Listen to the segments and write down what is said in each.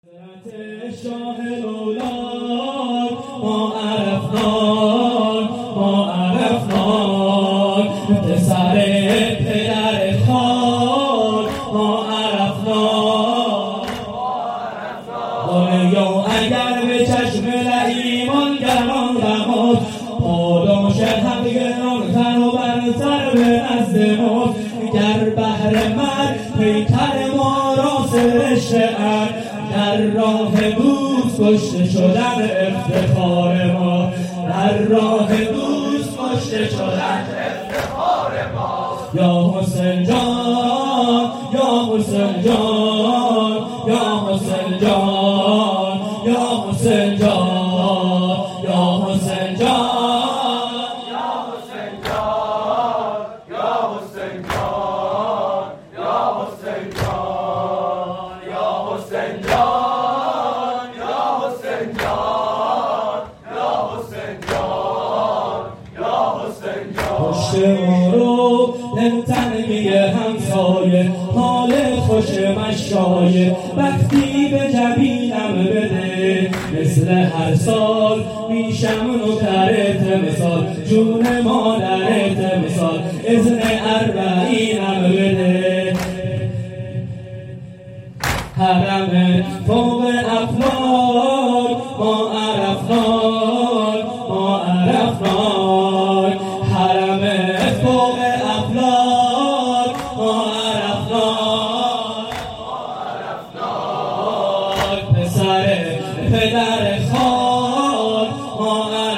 شاه اولاد ما عرفناک پسر پدر خاک ما عرفناک دنیا اگر به چشم لعیمان گران دماد پاداش حق گران تن و برتر به نزد ما گر بهر من پیکر ما را سرشته در راه دوست کشته شدن افتخار ما در راه دوست کشته شدن افتخار ما یا حسین جان یا حسین جان یا حسین جان یا حسین جان یا حسین جان یا حسین جان یا حسین جان یا حسین جان یا حسین جان یا حسین جان یا حسین جان یا حسین جان پشت ما رو دلتنگی همسایه حال خوش مشایه وقتی به جبینم بده مثل هر سال میشم نوکرت مثال جون مادرت مثال اذن اربعینم بده حرم فوق افلاک ما عرفناک ما عرفناک حرم فوق افلاک ما عرفناک پسر پدر خاک ما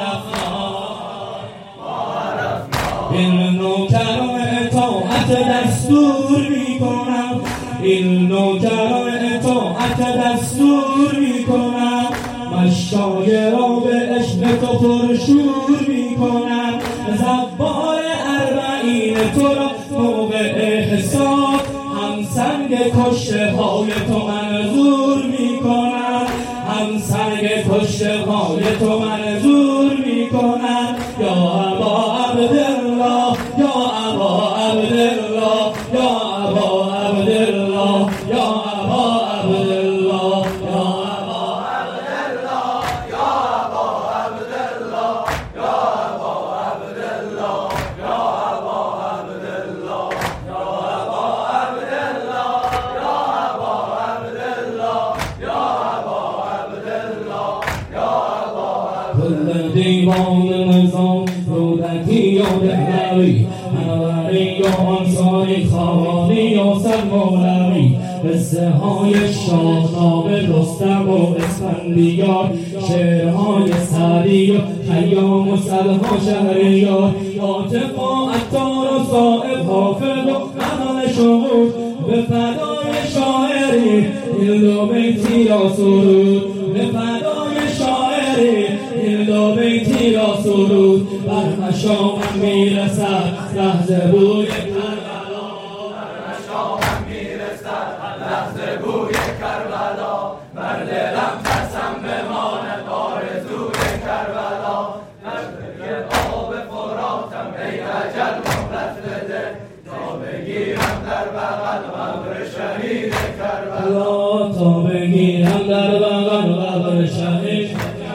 عرفناک این نوکران اطاعت دستور میکنم این نوکران اطاعت دستور میکنم مشای را به عشق تو پرشور میکنم زبان اربعین تو را موقع حساب همسنگ کشته های تو منظور میکنم همسنگ کشته های تو منظور میکنم یا ابا عبدالله یا ابا عبدالله یا ابا عبدالله یا ابا عبدالله یا ابا عبدالله یا ابا عبدالله یا ابا عبدالله یا ابا عبدالله یا ابا عبدالله یا ابا عبدالله یا ابا عبدالله یا ابا کل دیوان نظام رودکی یا دهلوی انوری یا انصاری خوانی یا سرمولوی قصه های شاهنامه رستم و اسفندیار شعرهای سعدی و خیام و صدها شهریار عاطف و عطار و صائب حافظ و امان شهود به فدای شاعری این دو بیتی را سرود به فدای شاعری این دو بیتی را سرود بر مشامم میرسد لحظه بوی کربلا بر مشامم میرسد لحظه بوی کربلا بر دلم قسم بماند آرزوی کربلا نزدیک آب فراتم ای اجل مهلت بده تا بگیرم در بغل قبر شهید کربلا تا بگیرم در بغل قبر شهید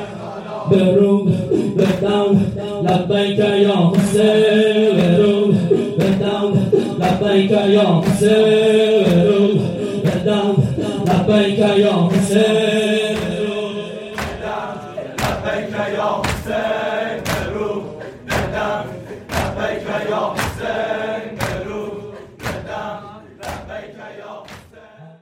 برو بدم لبیک یا حسین برو بدم لبیک یا حسین برو بدم لبیک یا حسین لبیک یا حسین برو بدم